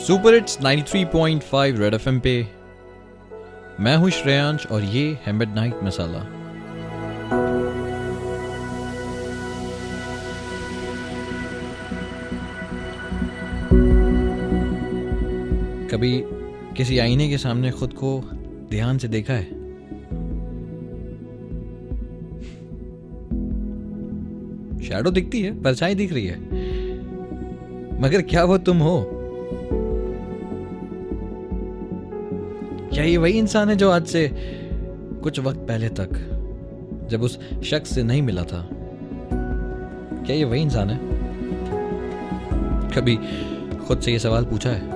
Super hits 93.5 red FM पे मैं हूं श्रेयांश और ये है मिडनाइट मसाला। कभी किसी आईने के सामने खुद को ध्यान से देखा है? शैडो दिखती है, परछाई दिख रही है, मगर क्या वो तुम हो? क्या ये वही इंसान है जो आज से कुछ वक्त पहले तक जब उस शख्स से नहीं मिला था? क्या ये वही इंसान है? कभी खुद से ये सवाल पूछा है?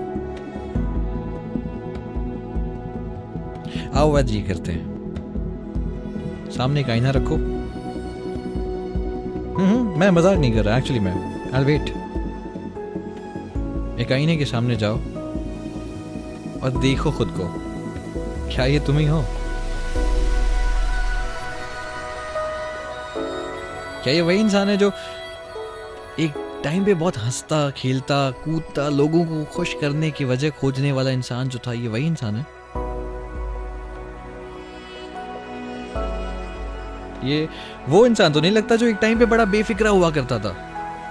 आओ आज ये करते हैं। सामने एक आईना रखो। मैं मजाक नहीं कर रहा, एक्चुअली मैं I'll wait। एक आईने के सामने जाओ और देखो खुद को। क्या ये तुम ही हो? क्या ये वही इंसान है जो एक टाइम पे बहुत हंसता, खेलता, कूदता, लोगों को खुश करने की वजह खोजने वाला इंसान जो था, ये वही इंसान है? ये वो इंसान तो नहीं लगता जो एक टाइम पे बड़ा बेफिक्रा हुआ करता था,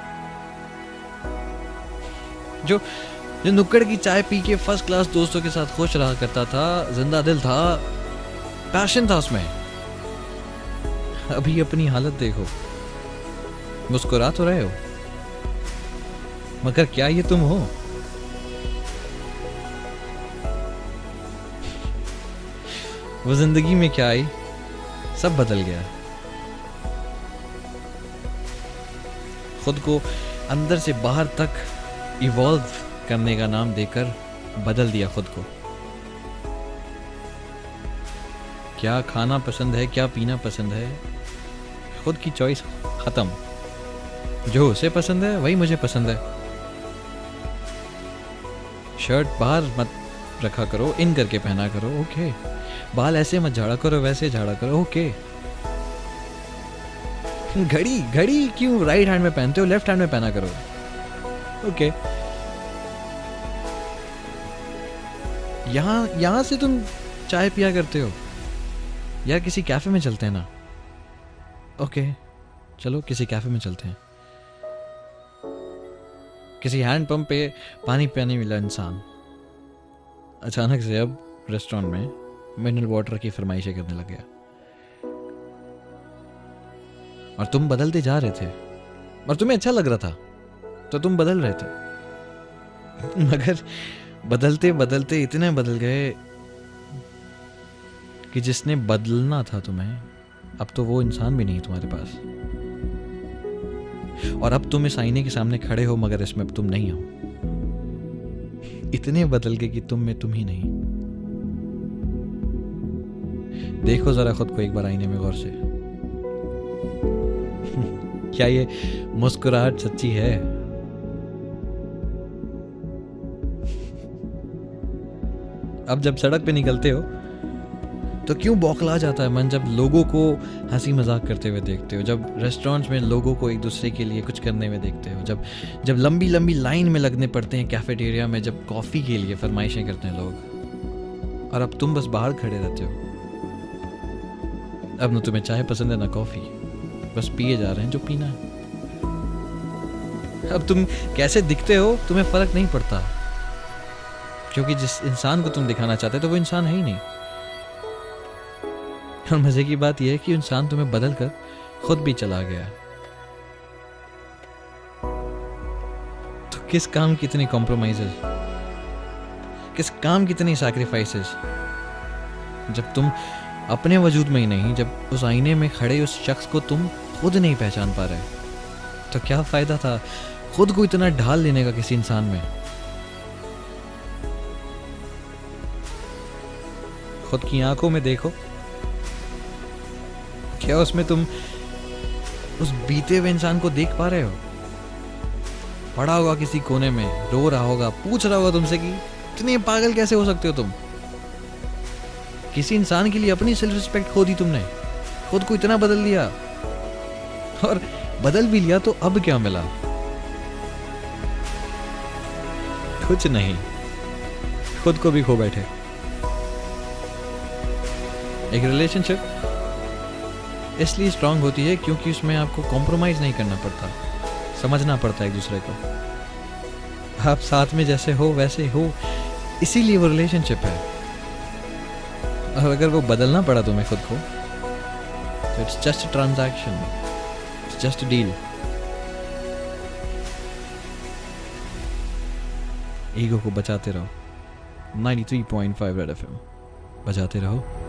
जो नुक्कड़ की चाय पी के फर्स्ट क्लास दोस्तों के साथ खुश रहा करता था, जिंदा दिल था, पैशन था उसमें। अभी अपनी हालत देखो, मुस्कुरा तो रहे हो, मगर क्या ये तुम हो? वो जिंदगी में क्या आई, सब बदल गया। खुद को अंदर से बाहर तक इवॉल्व करने का नाम देकर बदल दिया खुद को। क्या खाना पसंद है, क्या पीना पसंद है, खुद की चॉइस खत्म। जो उसे पसंद है वही मुझे पसंद है। शर्ट बाहर मत रखा करो, इन करके पहना करो, ओके। बाल ऐसे मत झाड़ा करो, वैसे झाड़ा करो, ओके। घड़ी क्यों राइट हैंड में पहनते हो, लेफ्ट हैंड में पहना करो, ओके। यहां से तुम चाय पिया करते हो, यार किसी कैफे में चलते हैं ना, ओके चलो किसी कैफे में चलते हैं। किसी हैंड पंप पे पानी पीने वाला इंसान अचानक से अब रेस्टोरेंट में मिनरल वाटर की फरमाइशें करने लग गया, और तुम बदलते जा रहे थे और तुम्हें अच्छा लग रहा था तो तुम बदल रहे थे, मगर बदलते बदलते इतने बदल गए कि जिसने बदलना था तुम्हें, अब तो वो इंसान भी नहीं तुम्हारे पास। और अब तुम इस आईने के सामने खड़े हो, मगर इसमें अब तुम नहीं हो। इतने बदल गए कि तुम में तुम ही नहीं। देखो जरा खुद को एक बार आईने में गौर से। क्या ये मुस्कुराहट सच्ची है? अब जब सड़क पे निकलते हो तो क्यों बौखला जाता है मन जब लोगों को हंसी मजाक करते हुए देखते हो, जब रेस्टोरेंट्स में लोगों को एक दूसरे के लिए कुछ करने में देखते हो, जब लंबी लंबी लाइन में लगने पड़ते हैं कैफेटेरिया में, जब कॉफी के लिए फरमाइशें करते हैं लोग, और अब तुम बस बाहर खड़े रहते हो। अब ना तुम्हें चाय पसंद है ना कॉफी, बस पिए जा रहे हैं जो पीना है। अब तुम कैसे दिखते हो तुम्हें फर्क नहीं पड़ता, क्योंकि जिस इंसान को तुम दिखाना चाहते तो वो इंसान है ही नहीं। और मजे की बात यह है कि इंसान तुम्हें बदल कर खुद भी चला गया। तो किस काम की इतनी कॉम्प्रोमाइजेस, किस काम की इतनी सैक्रिफाइसेस, जब तुम अपने वजूद में ही नहीं, जब उस आईने में खड़े उस शख्स को तुम खुद नहीं पहचान पा रहे, तो क्या फायदा था खुद को इतना ढाल लेने का किसी इंसान में? खुद की आंखों में देखो, क्या उसमें तुम उस बीते हुए इंसान को देख पा रहे हो? पड़ा होगा किसी कोने में, रो रहा होगा, पूछ रहा होगा तुमसे कि इतने पागल कैसे हो सकते हो तुम? किसी इंसान के लिए अपनी सेल्फ रिस्पेक्ट खो दी तुमने, खुद को इतना बदल दिया, और बदल भी लिया तो अब क्या मिला? कुछ नहीं। खुद को भी खो बैठे। एक रिलेशनशिप इसलिए स्ट्रांग होती है क्योंकि उसमें आपको कॉम्प्रोमाइज नहीं करना पड़ता, समझना पड़ता है एक दूसरे को। आप साथ में जैसे हो वैसे हो, इसीलिए वो रिलेशनशिप है। और अगर वो बदलना पड़ा तुम्हें खुद को, तो it's just a transaction, it's just a deal. Ego को बचाते रहो। 93.5 रेड एफएम बजाते रहो।